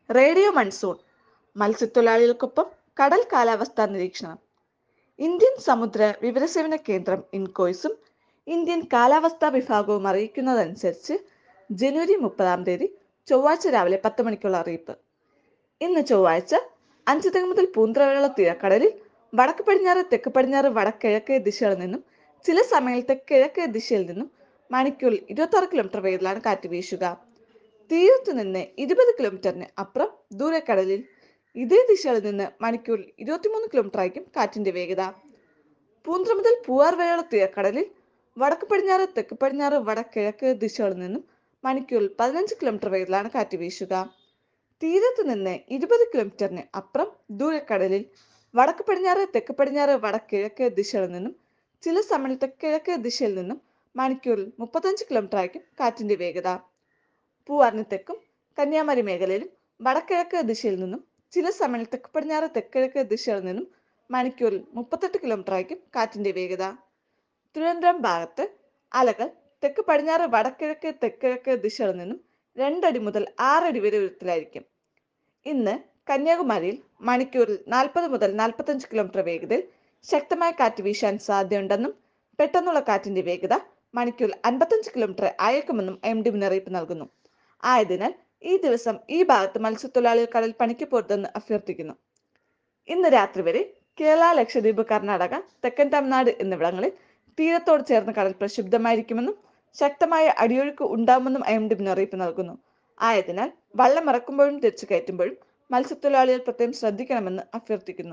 Radio monsoon മത്സ്യത്തൊഴിലാളികൾക്കൊപ്പം കടൽ കാലാവസ്ഥാ നിരീക്ഷണം. ഇന്ത്യൻ സമുദ്ര വിവരസേവന കേന്ദ്രം ഇൻകോയ്സും ഇന്ത്യൻ കാലാവസ്ഥാ വിഭാഗവും അറിയിക്കുന്നതനുസരിച്ച് ജനുവരി 30 ചൊവ്വാഴ്ച രാവിലെ 10 മണിക്കുള്ള അറിയിപ്പ്. ഇന്ന് ചൊവ്വാഴ്ച അഞ്ചുതെങ്ങ് മുതൽ പൂന്തറവരെയുള്ള തീരക്കടലിൽ വടക്ക് പടിഞ്ഞാറ് തെക്ക് പടിഞ്ഞാറ് വടക്കിഴക്കേ ദിശകളിൽ നിന്നും ചില സമയങ്ങളിൽ തെക്കിഴക്കേ ദിശയിൽ നിന്നും മണിക്കൂറിൽ 26 കിലോമീറ്റർ വേഗത്തിലാണ് കാറ്റ് വീശുക. തീരത്തു നിന്ന് 20 കിലോമീറ്ററിന് അപ്പുറം ദൂരക്കടലിൽ ഇതേ ദിശയിൽ നിന്ന് മണിക്കൂറിൽ 23 കിലോമീറ്റർ ആയിരിക്കും കാറ്റിന്റെ വേഗത. പൂന്തറ മുതൽ പൂവാർ വരെയുള്ള തീരക്കടലിൽ വടക്ക് പടിഞ്ഞാറ് തെക്ക് പടിഞ്ഞാറ് വടക്കിഴക്ക് ദിശകളിൽ നിന്നും മണിക്കൂറിൽ 15 കിലോമീറ്റർ വേഗത്തിലാണ് കാറ്റ് വീശുക. തീരത്തു നിന്ന് 20 കിലോമീറ്ററിന് അപ്പുറം ദൂരക്കടലിൽ വടക്ക് പടിഞ്ഞാറ് തെക്ക് പടിഞ്ഞാറ് വടക്കിഴക്ക് ദിശകളിൽ നിന്നും ചില സമയത്ത് തെക്കിഴക്ക് ദിശയിൽ നിന്നും മണിക്കൂറിൽ 35 കിലോമീറ്റർ ആയിരിക്കും കാറ്റിന്റെ വേഗത. പൂവാറിന് തെക്കും കന്യാകുമാരി മേഖലയിലും വടക്കിഴക്ക് ദിശയിൽ നിന്നും ചില സമയത്ത് തെക്ക് പടിഞ്ഞാറ് തെക്കിഴക്ക് ദിശയിൽ നിന്നും മണിക്കൂറിൽ 38 കിലോമീറ്റർ ആയിരിക്കും കാറ്റിന്റെ വേഗത. തിരുവനന്തപുരം ഭാഗത്ത് അലകൾ തെക്ക് പടിഞ്ഞാറ് വടക്കിഴക്ക് തെക്കിഴക്ക് ദിശയിൽ നിന്നും 2 അടി മുതൽ 6 അടി വരെ ഉയരത്തിലായിരിക്കും. ഇന്ന് കന്യാകുമാരിയിൽ മണിക്കൂറിൽ 40 മുതൽ 45 കിലോമീറ്റർ വേഗതയിൽ ശക്തമായ കാറ്റ് വീശാൻ സാധ്യതയുണ്ടെന്നും പെട്ടെന്നുള്ള കാറ്റിന്റെ വേഗത മണിക്കൂറിൽ 55 കിലോമീറ്റർ അയക്കുമെന്നും MD മുന്നറിയിപ്പ് നൽകുന്നു. ആയതിനാൽ ഈ ദിവസം ഈ ഭാഗത്ത് മത്സ്യത്തൊഴിലാളികൾ കടൽ പണിക്ക് പോരുതെന്ന് അഭ്യർത്ഥിക്കുന്നു. ഇന്ന് രാത്രി വരെ കേരള, ലക്ഷദ്വീപ്, കർണാടക, തെക്കൻ തമിഴ്നാട് എന്നിവിടങ്ങളിൽ തീരത്തോട് ചേർന്ന് കടൽ പ്രക്ഷുബ്ധമായിരിക്കുമെന്നും ശക്തമായ അടിയൊഴുക്ക് ഉണ്ടാകുമെന്നും MD മുന്നറിയിപ്പ് നൽകുന്നു. ആയതിനാൽ വള്ളം ഇറക്കുമ്പോഴും തിരിച്ചു കയറ്റുമ്പോഴും മത്സ്യത്തൊഴിലാളികൾ പ്രത്യേകം ശ്രദ്ധിക്കണമെന്ന് അഭ്യർത്ഥിക്കുന്നു.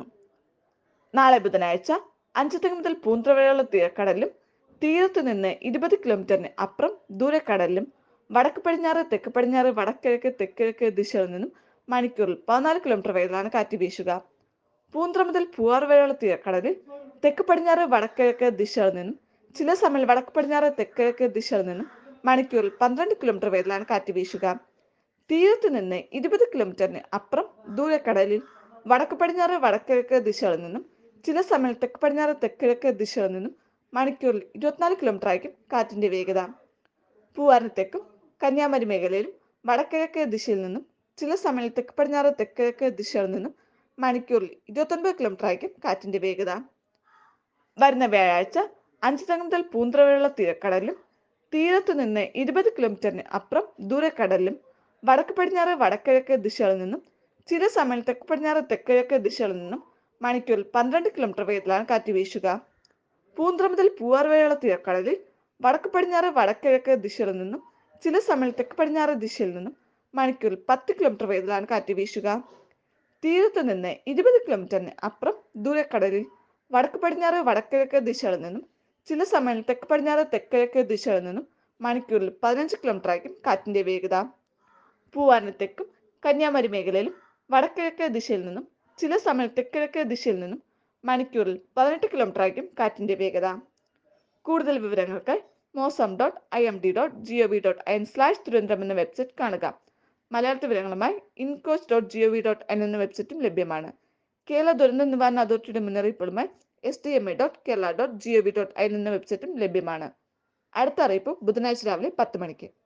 നാളെ ബുധനാഴ്ച അഞ്ചുതെങ്ങ് മുതൽ പൂന്തറ വരെയുള്ള തീരക്കടലിലും തീരത്തു നിന്ന് 20 കിലോമീറ്ററിന് അപ്പുറം ദൂരക്കടലിലും വടക്ക് പടിഞ്ഞാറ് തെക്ക് പടിഞ്ഞാറ് വടക്കിഴക്ക് തെക്കിഴക്ക് ദിശയിൽ നിന്നും മണിക്കൂറിൽ 14 കിലോമീറ്റർ വേഗത്തിലാണ് കാറ്റ് വീശുക. പൂന്തറ മുതൽ പൂവാർ വരെയുള്ള തീരക്കടലിൽ തെക്ക് പടിഞ്ഞാറ് വടക്കിഴക്ക് ദിശയിൽ നിന്നും ചില സമയം വടക്ക് പടിഞ്ഞാറ് തെക്കിഴക്ക് ദിശയിൽ നിന്നും മണിക്കൂറിൽ 12 കിലോമീറ്റർ വേഗത്തിലാണ് കാറ്റ് വീശുക. തീരത്തു നിന്ന് 20 കിലോമീറ്ററിന് അപ്പുറം ദൂരക്കടലിൽ വടക്ക് പടിഞ്ഞാറ് വടക്കിഴക്ക് ദിശയിൽ നിന്നും ചില സമയം തെക്ക് പടിഞ്ഞാറ് തെക്കിഴക്ക് ദിശയിൽ നിന്നും മണിക്കൂറിൽ 24 കിലോമീറ്റർ ആയിരിക്കും കാറ്റിന്റെ വേഗത. പൂവാറിന് തെക്കും കന്യാകുമാരി മേഖലയിലും വടക്കിഴക്ക് ദിശയിൽ നിന്നും ചില സമയം തെക്ക് പടിഞ്ഞാറ് തെക്കിഴക്ക് ദിശയിൽ നിന്നും മണിക്കൂറിൽ 29 കിലോമീറ്റർ ആയിരിക്കും കാറ്റിന്റെ വേഗത. വരുന്ന വ്യാഴാഴ്ച അഞ്ചുതെങ്ങ് മുതൽ പൂന്തറ വരെയുള്ള തീരക്കടലിലും തീരത്തു നിന്ന് 20 കിലോമീറ്ററിന് അപ്പുറം ദൂരക്കടലിലും വടക്ക് പടിഞ്ഞാറ് വടക്കിഴക്ക് ദിശകളിൽ നിന്നും ചില സമയം തെക്ക് പടിഞ്ഞാറ് തെക്കിഴക്ക് ദിശകളിൽ നിന്നും മണിക്കൂറിൽ 12 കിലോമീറ്റർ വേഗത്തിലാണ് കാറ്റ് വീശുക. പൂന്തറ മുതൽ പൂവാർ വരെയുള്ള തീരക്കടലിൽ വടക്ക് പടിഞ്ഞാറ് വടക്കിഴക്ക് ദിശയിൽ നിന്നും ചില സമയം തെക്ക് പടിഞ്ഞാറ് ദിശയിൽ നിന്നും മണിക്കൂറിൽ 10 കിലോമീറ്റർ വേഗത്തിലാണ് കാറ്റ് വീശുക. തീരത്തു നിന്ന് 20 കിലോമീറ്ററിന് അപ്പുറം ദൂരക്കടലിൽ വടക്ക് പടിഞ്ഞാറ് വടക്കിഴക്ക് ദിശകളിൽ നിന്നും ചില സമയം തെക്ക് പടിഞ്ഞാറ് തെക്കിഴക്ക് ദിശയിൽ നിന്നും മണിക്കൂറിൽ 15 കിലോമീറ്റർ ആയിരിക്കും കാറ്റിന്റെ വേഗത. പൂവാറിന് തെക്കും കന്യാകുമാരി മേഖലയിലും വടക്കിഴക്ക് ദിശയിൽ നിന്നും ചില സമയം തെക്കിഴക്ക് ദിശയിൽ നിന്നും മണിക്കൂറിൽ 18 കിലോമീറ്റർ ആയിരിക്കും കാറ്റിന്റെ വേഗത. കൂടുതൽ വിവരങ്ങൾക്ക് mosam.imd.gov.in/തിരുവനന്തപുരം എന്ന വെബ്സൈറ്റ് കാണുക. മലയാളത്തിൽ വിവരങ്ങളുമായി incos.gov.in എന്ന വെബ്സൈറ്റും ലഭ്യമാണ്. കേരള ദുരന്ത നിവാരണ അതോറിറ്റിയുടെ മുന്നറിയിപ്പുകളുമായി sdma.kerala.gov.in എന്ന വെബ്സൈറ്റും ലഭ്യമാണ്. അടുത്ത അറിയിപ്പ് ബുധനാഴ്ച രാവിലെ 10 മണിക്ക്.